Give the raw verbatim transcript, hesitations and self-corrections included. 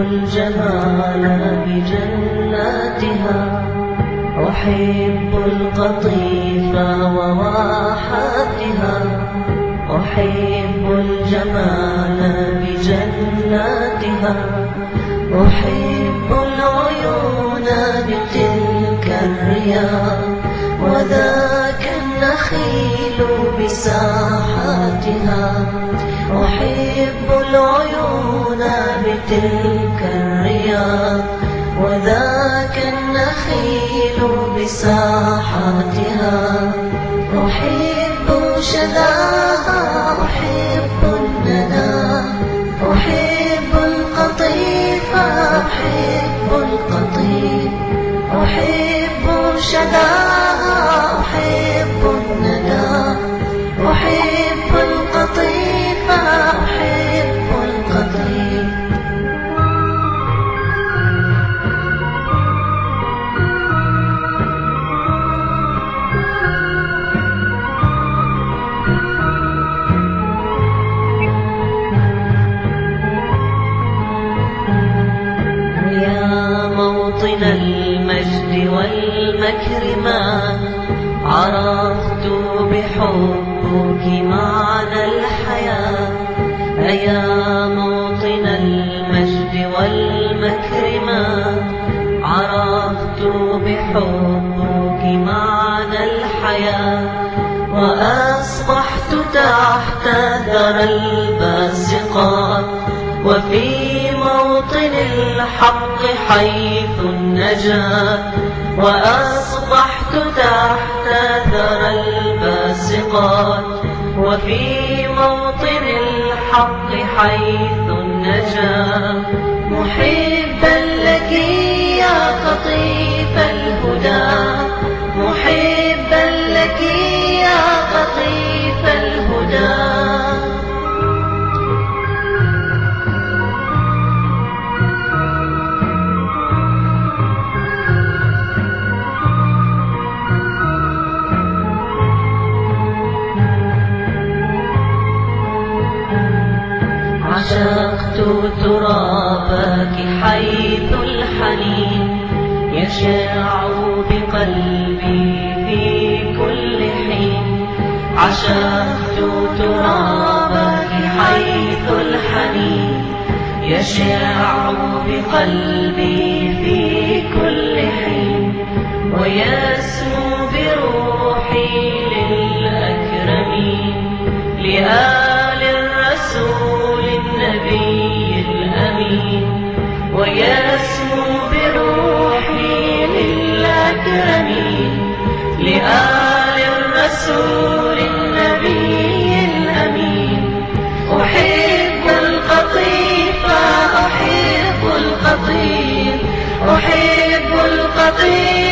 الجمال بجناتها، أحب القطيف وواحاتها، أحب الجمال بجناتها، أحب العيون بتلك الرياض، وذاك النخيل بساحاتها، أحب العيون بتلك الرياض، وذاك النخيل بساحاتها، أحب شذاها، أحب الندى، أحب القطيف، أحب القطيف، أحب شذاها، أحب الندى، أحب القطيف، أحب القطيف. موطن المجد والمكرمات، عرفت بحبك معنى الحياة. أيا موطن المجد والمكرمات، عرفت بحبك معنى الحياة، وأصبحت تحت ثرى الباسقات، وفي موطن الحق حيث النجاة، وأصبحت تحت ثرى الباسقات، وفي موطن الحق حيث النجاة، محبا لك يا قطيف الهدى، محبا لك يا قطيف الهدى. عشقت ترابك حيث الحنين يشع بقلبي في كل حين، عشقت ترابك حيث الحنين يشع بقلبي في كل حين، ويسمو بروحي للأكرمين، لآل الرسول النبي الأمين، ويسمو بروحي للأكرمين، لآل الرسول النبي الأمين. أحب القطيف، أحب القطيف، أحب القطيف.